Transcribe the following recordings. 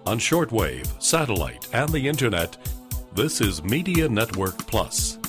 on shortwave, satellite, and the internet. This is Media Network Plus.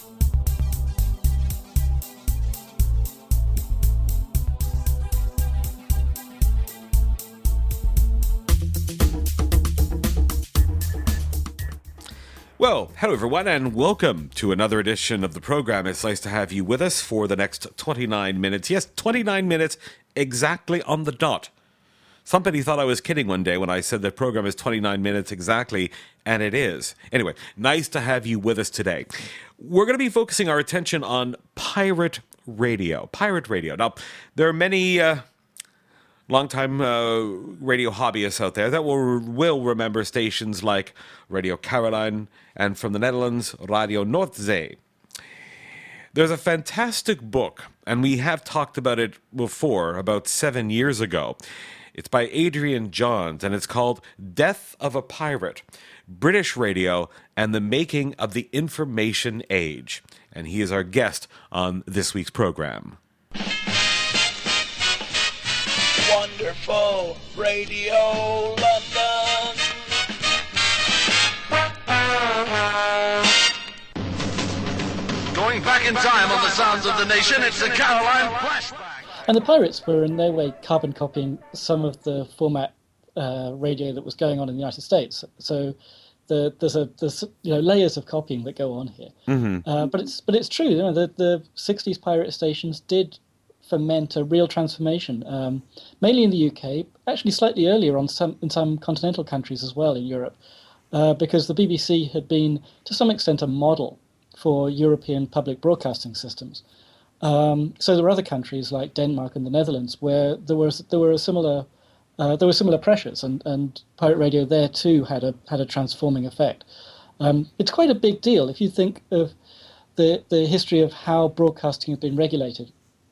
Well, hello everyone, and welcome to another edition of the program. It's nice to have you with us for the next 29 minutes. Yes, 29 minutes exactly on the dot. Somebody thought I was kidding one day when I said the program is 29 minutes exactly, and it is. Anyway, nice to have you with us today. We're going to be focusing our attention on pirate radio. Pirate radio. Now, there are many longtime radio hobbyists out there that will remember stations like Radio Caroline and from the Netherlands, Radio Noordzee. There's a fantastic book, and we have talked about it before, about 7 years ago. It's by Adrian Johns, and it's called Death of a Pirate, British Radio and the Making of the Information Age. And he is our guest on this week's program. Wonderful Radio London. Going back in time on the sounds of the nation, it's the Caroline Flashback. And the pirates were in no way carbon copying some of the format radio that was going on in the United States. So there's layers of copying that go on here. Mm-hmm. But it's true. The 60s pirate stations did foment a real transformation, mainly in the UK, actually slightly earlier in some continental countries as well in Europe, because the BBC had been to some extent a model for European public broadcasting systems. So there were other countries like Denmark and the Netherlands where there were similar pressures, and pirate radio there too had a transforming effect. It's quite a big deal if you think of the history of how broadcasting has been regulated.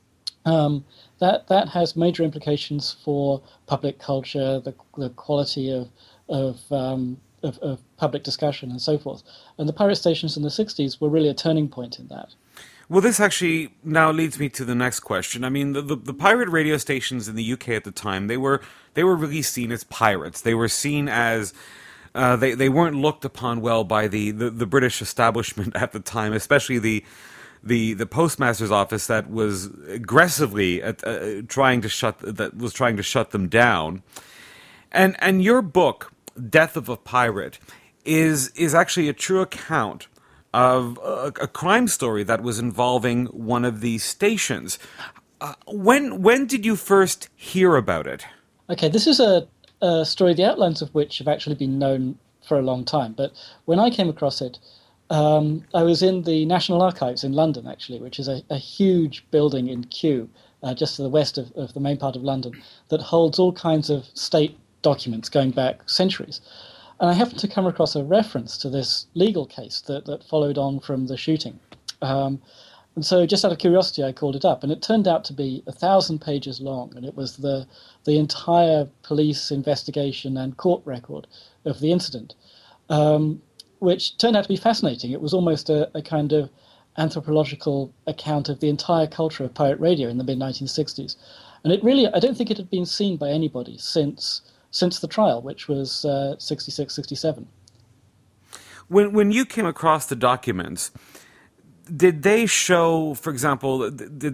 That has major implications for public culture, the quality of public discussion, and so forth. And the pirate stations in the 60s were really a turning point in that. Well, this actually now leads me to the next question. I mean, the pirate radio stations in the UK at the time, they were really seen as pirates. They were seen as they weren't looked upon well by the British establishment at the time, especially the postmaster's office that was aggressively trying to shut them down. And your book, Death of a Pirate, is actually a true account of a crime story that was involving one of these stations. When did you first hear about it? Okay, this is a story, the outlines of which have actually been known for a long time. But when I came across it, I was in the National Archives in London, actually, which is a huge building in Kew, just to the west of the main part of London, that holds all kinds of state documents going back centuries. And I happened to come across a reference to this legal case that followed on from the shooting. And so just out of curiosity, I called it up. And it turned out to be 1,000 pages long. And it was the entire police investigation and court record of the incident, which turned out to be fascinating. It was almost a kind of anthropological account of the entire culture of pirate radio in the mid-1960s. And it really, I don't think it had been seen by anybody since the trial, which was 66, 67. When you came across the documents, did they show, for example,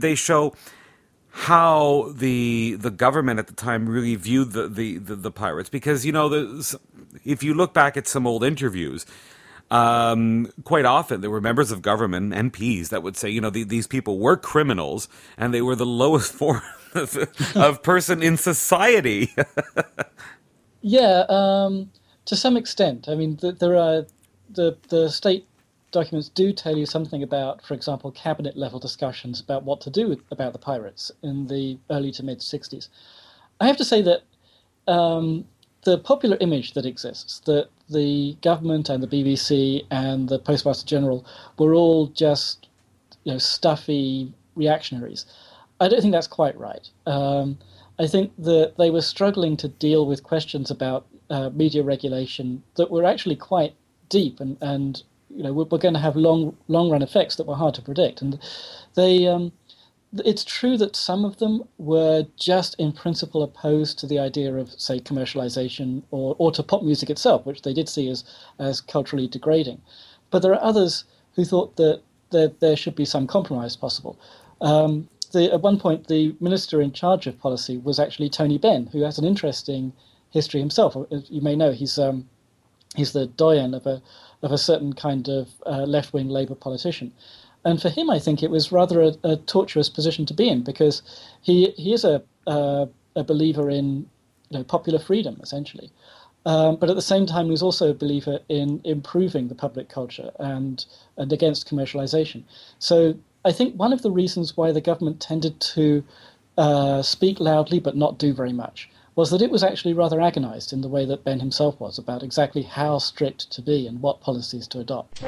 how the government at the time really viewed the pirates? Because, if you look back at some old interviews, quite often there were members of government, MPs, that would say, these people were criminals and they were the lowest form of person in society. Yeah, to some extent. I mean, there are the state documents do tell you something about, for example, cabinet level discussions about what to do about the pirates in the early to mid 60s. I have to say that the popular image that exists, that the government and the BBC and the Postmaster General were all just stuffy reactionaries, I don't think that's quite right. I think that they were struggling to deal with questions about media regulation that were actually quite deep and were going to have long run effects that were hard to predict. And they it's true that some of them were just in principle opposed to the idea of, say, commercialization or to pop music itself, which they did see as culturally degrading. But there are others who thought that there should be some compromise possible. At one point, the minister in charge of policy was actually Tony Benn, who has an interesting history himself. As you may know, he's the doyen of a certain kind of left-wing Labour politician. And for him, I think it was rather a tortuous position to be in, because he is a believer in popular freedom, essentially. But at the same time, he was also a believer in improving the public culture and against commercialization. So I think one of the reasons why the government tended to speak loudly but not do very much was that it was actually rather agonized in the way that Ben himself was about exactly how strict to be and what policies to adopt.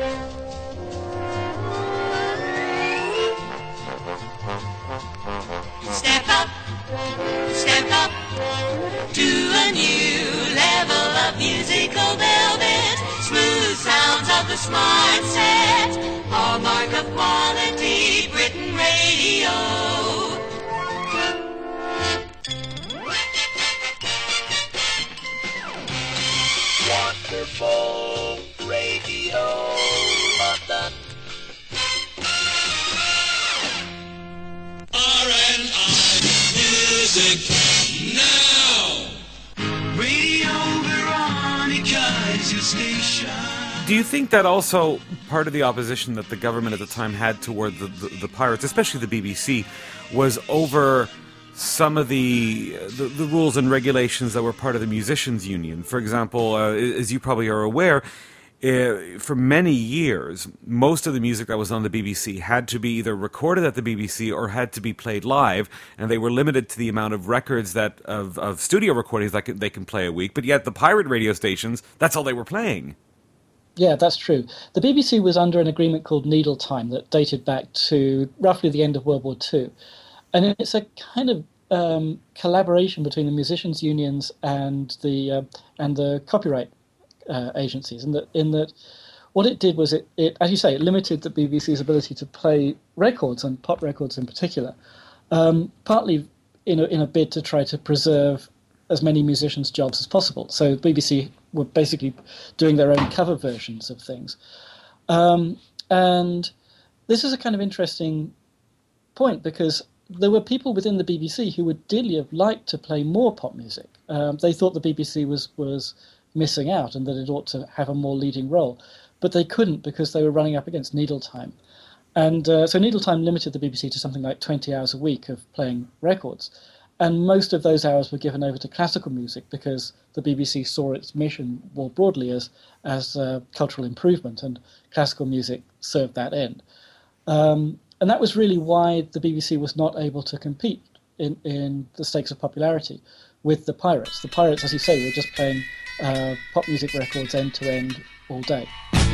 Step up to a new level of musical velvet. Smooth sounds of the smart set, hallmark of quality Britain radio. Wonderful Radio London. R&I music now. Radio Veronica is your station. Do you think that also part of the opposition that the government at the time had toward the pirates, especially the BBC, was over some of the rules and regulations that were part of the musicians' union? For example, as you probably are aware, for many years, most of the music that was on the BBC had to be either recorded at the BBC or had to be played live, and they were limited to the amount of records of studio recordings that they can play a week. But yet the pirate radio stations, that's all they were playing. Yeah, that's true. The BBC was under an agreement called Needle Time that dated back to roughly the end of World War II. And it's a kind of collaboration between the musicians' unions and the copyright agencies, in that what it did was it, as you say, it limited the BBC's ability to play records, and pop records in particular, partly in a bid to try to preserve as many musicians' jobs as possible. So the BBC were basically doing their own cover versions of things. And this is a kind of interesting point, because there were people within the BBC who would dearly have liked to play more pop music. They thought the BBC was missing out and that it ought to have a more leading role. But they couldn't, because they were running up against Needle Time. And so Needle Time limited the BBC to something like 20 hours a week of playing records. And most of those hours were given over to classical music, because the BBC saw its mission more broadly as cultural improvement, and classical music served that end. And that was really why the BBC was not able to compete in the stakes of popularity with the pirates. The pirates, as you say, were just playing pop music records end to end all day.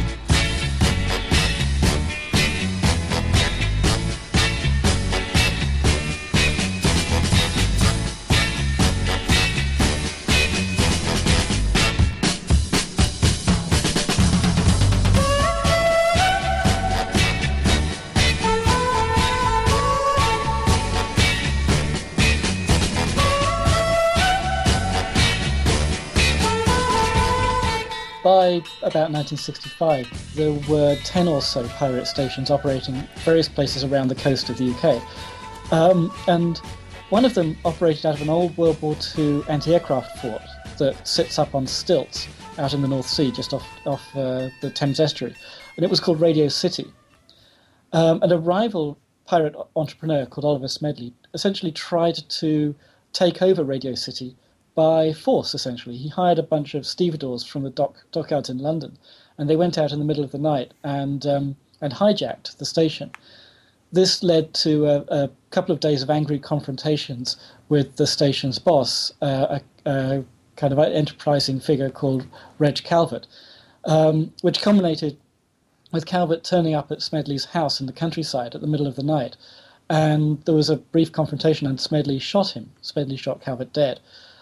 By about 1965, there were 10 or so pirate stations operating various places around the coast of the UK. And one of them operated out of an old World War II anti-aircraft fort that sits up on stilts out in the North Sea, just off the Thames estuary. And it was called Radio City. And a rival pirate entrepreneur called Oliver Smedley essentially tried to take over Radio City by force, essentially. He hired a bunch of stevedores from the dockyards in London, and they went out in the middle of the night and hijacked the station. This led to a couple of days of angry confrontations with the station's boss, a kind of enterprising figure called Reg Calvert, which culminated with Calvert turning up at Smedley's house in the countryside at the middle of the night. And there was a brief confrontation, and Smedley shot him. Smedley shot Calvert dead.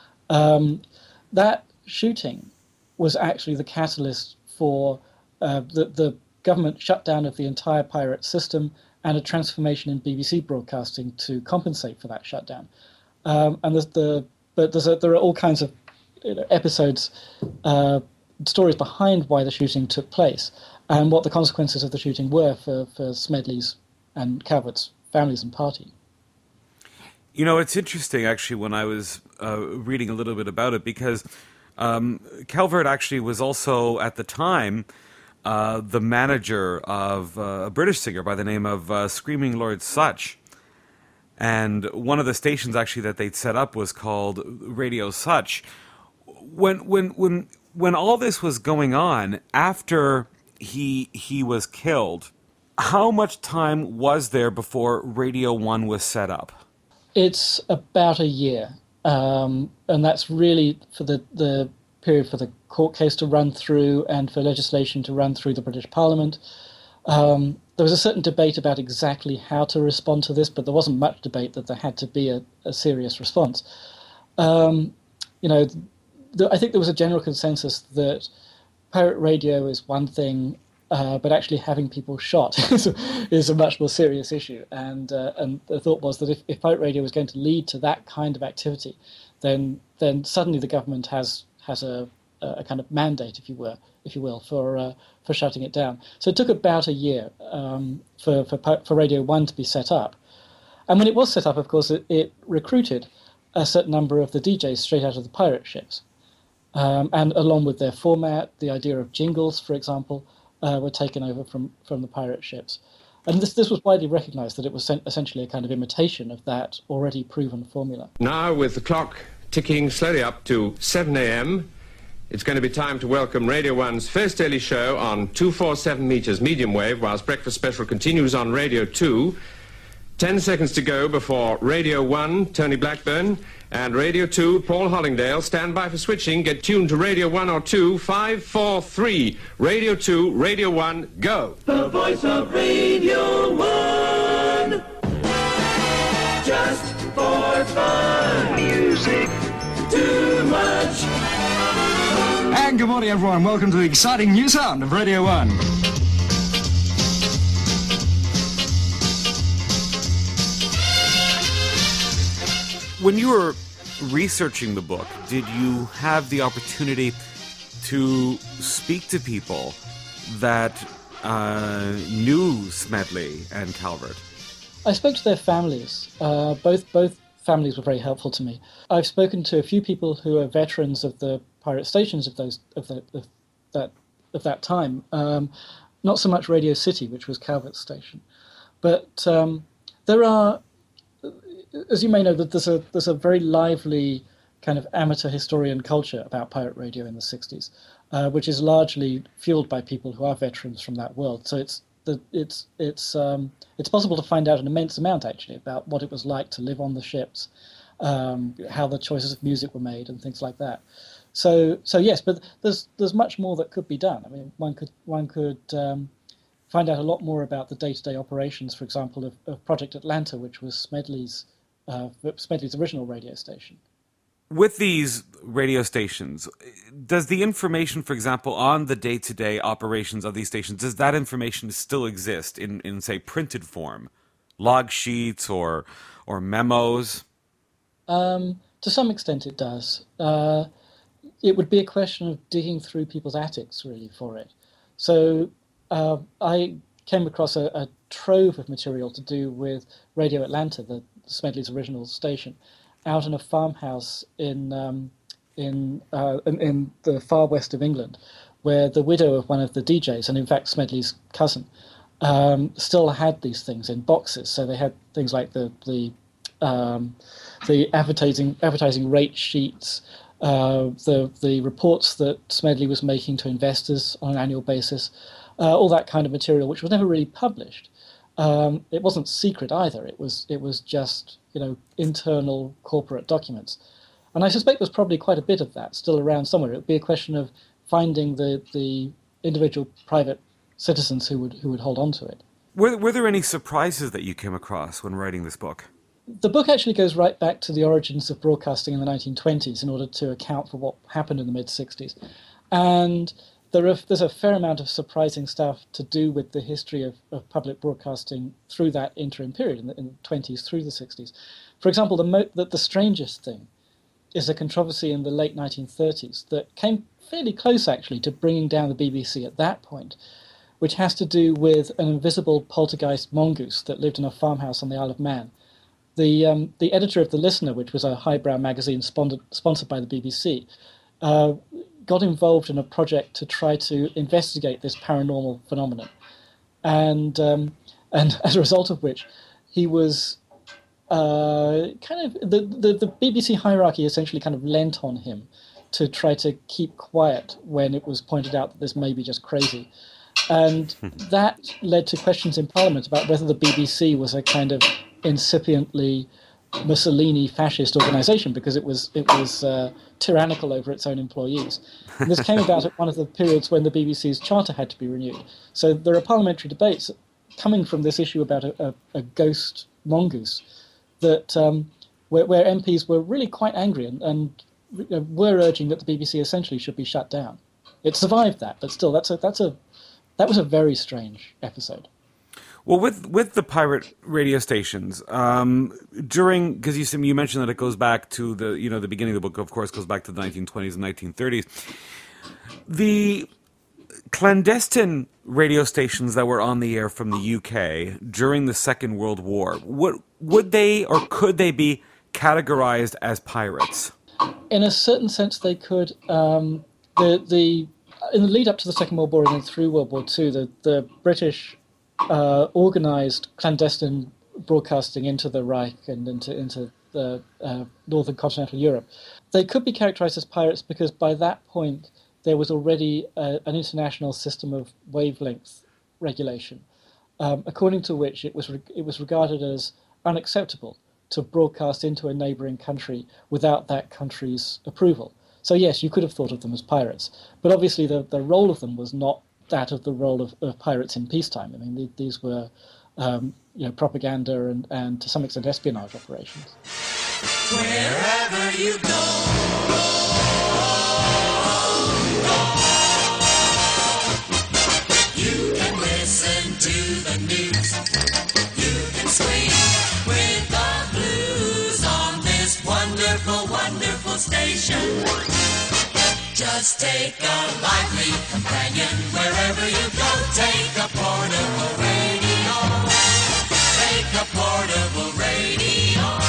That shooting was actually the catalyst for the government shutdown of the entire pirate system and a transformation in BBC broadcasting to compensate for that shutdown. And there are all kinds of episodes, stories behind why the shooting took place and what the consequences of the shooting were for Smedley's and Calvert's families and party. You know, it's interesting, actually, when I was reading a little bit about it, because Calvert actually was also, at the time, the manager of a British singer by the name of Screaming Lord Sutch. And one of the stations, actually, that they'd set up was called Radio Sutch. When all this was going on, after he was killed, how much time was there before Radio 1 was set up? It's about a year, and that's really for the period for the court case to run through and for legislation to run through the British Parliament. There was a certain debate about exactly how to respond to this, but there wasn't much debate that there had to be a serious response. I think there was a general consensus that pirate radio is one thing, but actually having people shot is a much more serious issue. And the thought was that if pirate radio was going to lead to that kind of activity, then suddenly the government has a kind of mandate, if you will, for shutting it down. So it took about a year for Radio 1 to be set up. And when it was set up, of course, it recruited a certain number of the DJs straight out of the pirate ships. And along with their format, the idea of jingles, for example, were taken over from the pirate ships. And this was widely recognized that it was essentially a kind of imitation of that already proven formula. Now, with the clock ticking slowly up to 7 a.m., it's going to be time to welcome Radio 1's first daily show on 247 meters medium wave, whilst Breakfast Special continues on Radio 2. 10 seconds to go before Radio 1, Tony Blackburn, and Radio 2, Paul Hollingdale. Stand by for switching. Get tuned to Radio 1 or 2. 5, 4, 3. Radio 2, Radio 1, go. The voice of Radio 1. Just for fun. Music too much. And good morning, everyone. Welcome to the exciting new sound of Radio 1. When you were researching the book, did you have the opportunity to speak to people that knew Smedley and Calvert? I spoke to their families. Both families were very helpful to me. I've spoken to a few people who are veterans of the pirate stations of that time. Not so much Radio City, which was Calvert's station, but there are. As you may know, that there's a very lively kind of amateur historian culture about pirate radio in the 60s, which is largely fueled by people who are veterans from that world. So it's possible to find out an immense amount actually about what it was like to live on the ships, how the choices of music were made, and things like that. So yes, but there's much more that could be done. I mean, one could find out a lot more about the day-to-day operations, for example, of Project Atlanta, which was Smedley's original radio station. With these radio stations, does the information, for example, on the day-to-day operations of these stations, does that information still exist in say, printed form? Log sheets or memos? To some extent it does. It would be a question of digging through people's attics, really, for it. So I came across a trove of material to do with Radio Atlanta, the Smedley's original station, out in a farmhouse in the far west of England, where the widow of one of the DJs, and in fact Smedley's cousin, still had these things in boxes. So they had things like the advertising rate sheets, the reports that Smedley was making to investors on an annual basis, all that kind of material, which was never really published. It wasn't secret either. It was just internal corporate documents, and I suspect there's probably quite a bit of that still around somewhere. It would be a question of finding the individual private citizens who would hold on to it. Were there any surprises that you came across when writing this book? The book actually goes right back to the origins of broadcasting in the 1920s in order to account for what happened in the mid-60s, and there's a fair amount of surprising stuff to do with the history of public broadcasting through that interim period in the 20s through the 60s. For example, the strangest thing is a controversy in the late 1930s that came fairly close, actually, to bringing down the BBC at that point, which has to do with an invisible poltergeist mongoose that lived in a farmhouse on the Isle of Man. The editor of The Listener, which was a highbrow magazine sponsored by the BBC, got involved in a project to try to investigate this paranormal phenomenon. And as a result of which, he was the BBC hierarchy essentially kind of lent on him to try to keep quiet when it was pointed out that this may be just crazy. And that led to questions in Parliament about whether the BBC was a kind of incipiently Mussolini fascist organisation because it was tyrannical over its own employees. And this came about at one of the periods when the BBC's charter had to be renewed. So there are parliamentary debates coming from this issue about a ghost mongoose that where MPs were really quite angry and were urging that the BBC essentially should be shut down. It survived that, but still, that was a very strange episode. Well, with the pirate radio stations, because you mentioned that it goes back to the beginning of the book, of course, goes back to the 1920s and 1930s. The clandestine radio stations that were on the air from the UK during the Second World War, would they or could they be categorized as pirates? In a certain sense, they could. In the lead up to the Second World War and then through World War II, the British organised clandestine broadcasting into the Reich and into the northern continental Europe. They could be characterised as pirates because by that point there was already an international system of wavelength regulation, according to which it was regarded as unacceptable to broadcast into a neighbouring country without that country's approval. So yes, you could have thought of them as pirates, but obviously the role of them was not that of the role of pirates in peacetime. I mean, these were propaganda and to some extent espionage operations. Wherever you go, you can listen to the news. You can swing with the blues on this wonderful, wonderful station. Just take a lively companion wherever you go. Take a portable radio. Take a portable radio.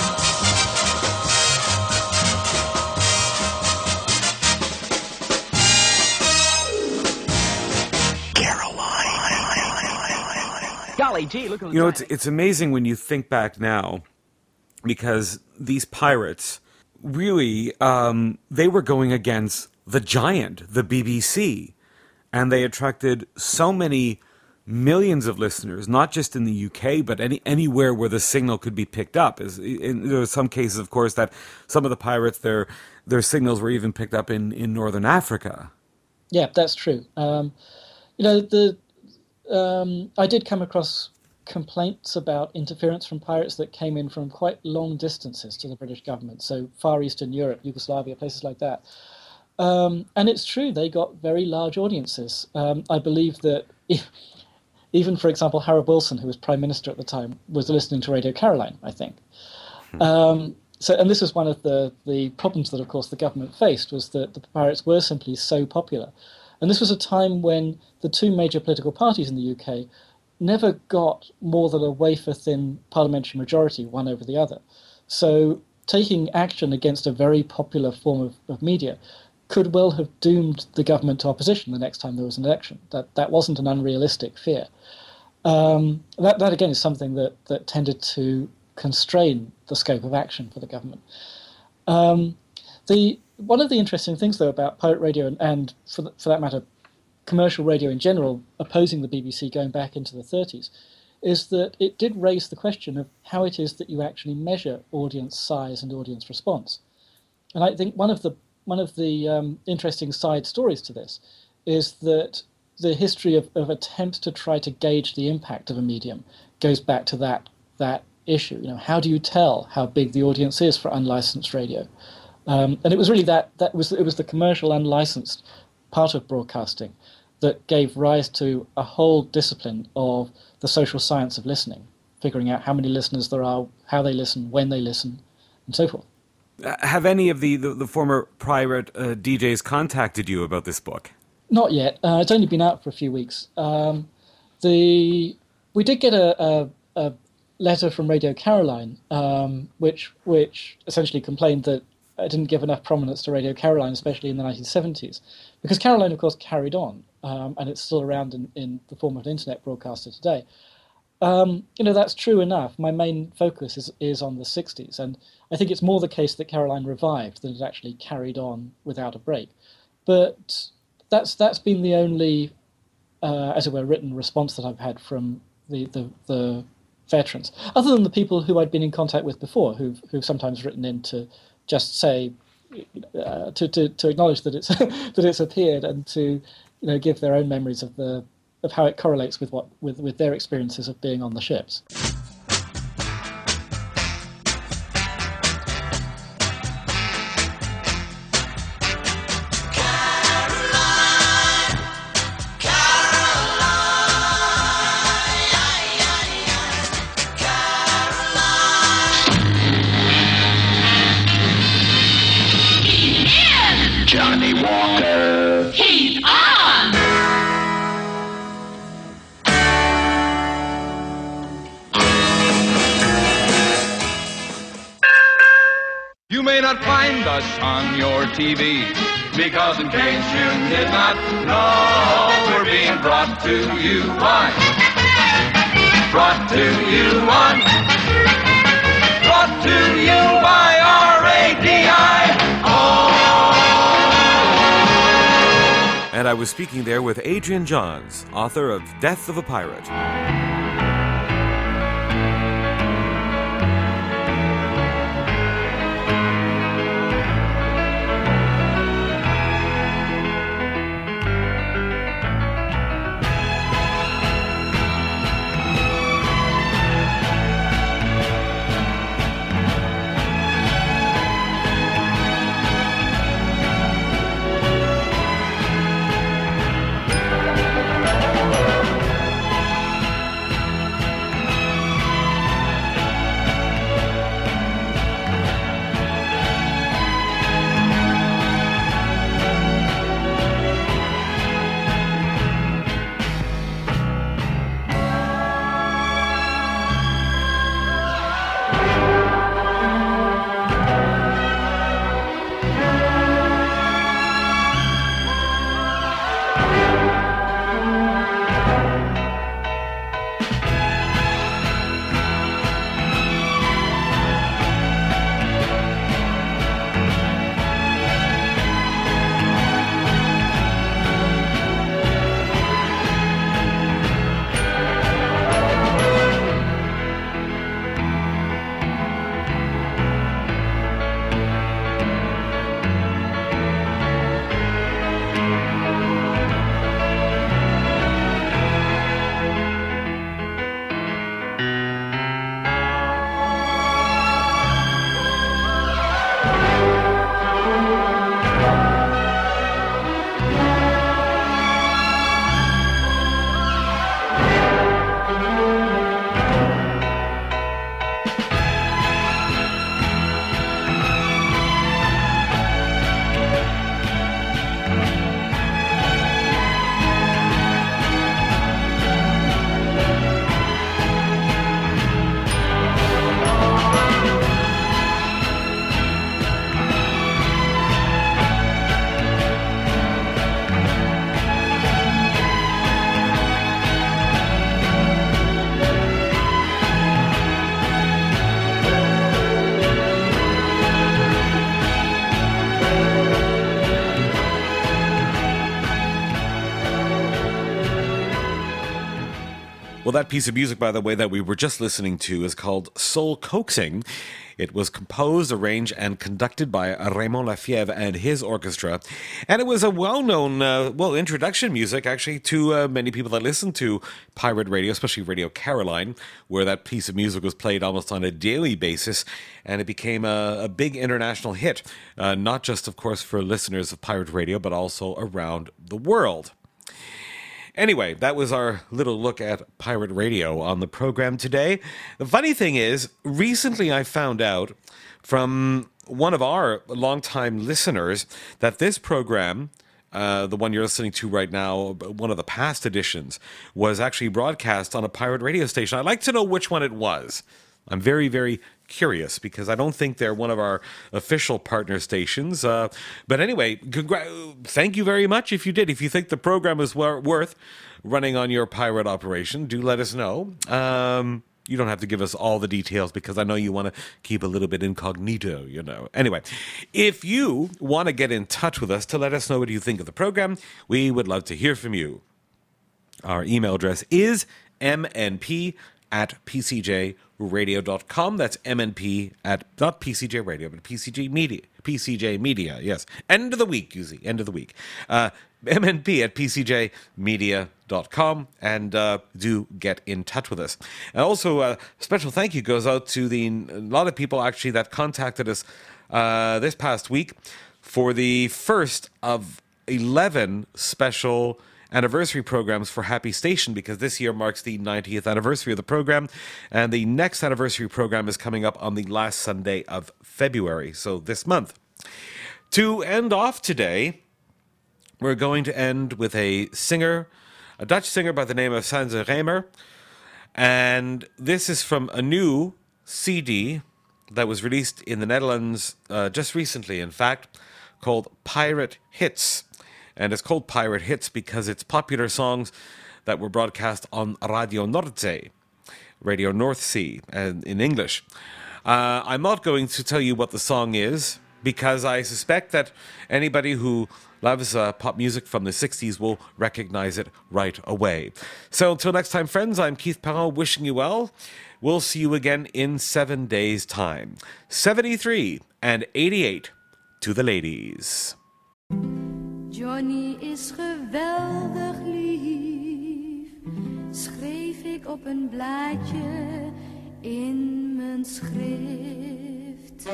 Golly gee, look at it's amazing when you think back now, because these pirates really, they were going against the giant, the BBC, and they attracted so many millions of listeners, not just in the UK, but anywhere where the signal could be picked up. There were some cases, of course, that some of the pirates, their signals were even picked up in Northern Africa. Yeah, that's true. I did come across complaints about interference from pirates that came in from quite long distances to the British government, so Far Eastern Europe, Yugoslavia, places like that. And it's true, they got very large audiences. I believe that even, for example, Harold Wilson, who was Prime Minister at the time, was listening to Radio Caroline, I think. And this was one of the problems that, of course, the government faced, was that the pirates were simply so popular. And this was a time when the two major political parties in the UK never got more than a wafer-thin parliamentary majority, one over the other. So taking action against a very popular form of media could well have doomed the government to opposition the next time there was an election. That wasn't an unrealistic fear. That again is something that tended to constrain the scope of action for the government. One of the interesting things, though, about pirate radio and for that matter, commercial radio in general, opposing the BBC going back into the 30s, is that it did raise the question of how it is that you actually measure audience size and audience response. And I think one of the interesting side stories to this is that the history of attempts to try to gauge the impact of a medium goes back to that issue. How do you tell how big the audience is for unlicensed radio? And it was really it was the commercial unlicensed part of broadcasting that gave rise to a whole discipline of the social science of listening, figuring out how many listeners there are, how they listen, when they listen, and so forth. Have any of the former pirate DJs contacted you about this book? Not yet. It's only been out for a few weeks. We did get a letter from Radio Caroline, which essentially complained that I didn't give enough prominence to Radio Caroline, especially in the 1970s, because Caroline, of course, carried on, and it's still around in the form of an internet broadcaster today. That's true enough. My main focus is on the 60s, and I think it's more the case that Caroline revived than it actually carried on without a break. But that's been the only, as it were, written response that I've had from the veterans, other than the people who I'd been in contact with before, who've sometimes written in to just say, to acknowledge that it's that it's appeared, and to give their own memories of how it correlates with their experiences of being on the ships. Johnny Walker. Heat on! You may not find us on your TV, because in case you did not know, we're being brought to you on. Brought to you on. Brought to you by RADI. And I was speaking there with Adrian Johns, author of Death of a Pirate. Well, that piece of music, by the way, that we were just listening to is called Soul Coaxing. It was composed, arranged, and conducted by Raymond Lefebvre and his orchestra. And it was a well-known, introduction music, actually, to many people that listen to pirate radio, especially Radio Caroline, where that piece of music was played almost on a daily basis. And it became a big international hit, not just, of course, for listeners of pirate radio, but also around the world. Anyway, that was our little look at pirate radio on the program today. The funny thing is, recently I found out from one of our longtime listeners that this program, the one you're listening to right now, one of the past editions, was actually broadcast on a pirate radio station. I'd like to know which one it was. I'm very, very curious because I don't think they're one of our official partner stations. But anyway, thank you very much if you did. If you think the program is worth running on your pirate operation, do let us know. You don't have to give us all the details because I know you want to keep a little bit incognito, you know. Anyway, if you want to get in touch with us to let us know what you think of the program, we would love to hear from you. Our email address is mnp@pcjradio.com. That's MNP at, not PCJ Radio, but PCJ Media. PCJ Media, yes. End of the week, Yuzi, end of the week. MNP@pcjmedia.com, and do get in touch with us. And also, a special thank you goes out to a lot of people actually that contacted us this past week for the first of 11 special anniversary programs for Happy Station, because this year marks the 90th anniversary of the program, and the next anniversary program is coming up on the last Sunday of February, so this month. To end off today, we're going to end with a singer, a Dutch singer by the name of Sansa Reimer, and this is from a new CD that was released in the Netherlands just recently, in fact, called Pirate Hits. And it's called Pirate Hits because it's popular songs that were broadcast on Radio Noordzee, Radio North Sea, and in English. I'm not going to tell you what the song is because I suspect that anybody who loves pop music from the 60s will recognize it right away. So until next time, friends, I'm Keith Perron wishing you well. We'll see you again in 7 days' time. 73 and 88 to the ladies. Johnny is geweldig lief, schreef ik op een blaadje in mijn schrift.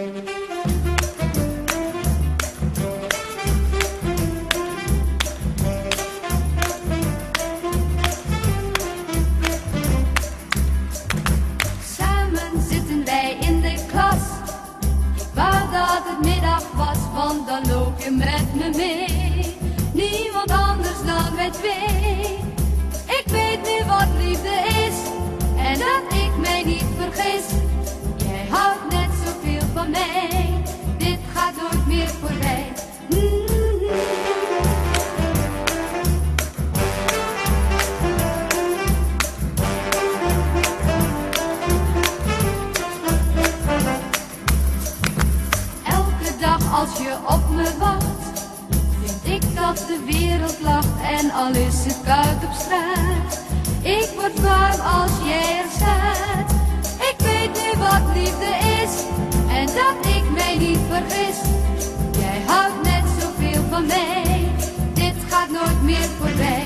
Samen zitten wij in de klas, waar dat het middag was, want dan loop je met me mee. Niemand anders dan wij twee. Ik weet nu wat liefde is, en dat ik mij niet vergis. Jij houdt net zoveel van mij, dit gaat nooit meer voorbij. Elke dag als je op me wacht, ik dat de wereld lacht en al is het koud op straat. Ik word warm als jij er staat. Ik weet nu wat liefde is en dat ik mij niet vergis. Jij houdt net zoveel van mij, dit gaat nooit meer voorbij.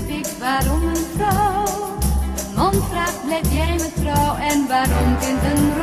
Waarom een vrouw een man vraagt, blijf jij me trouw? En waarom vindt een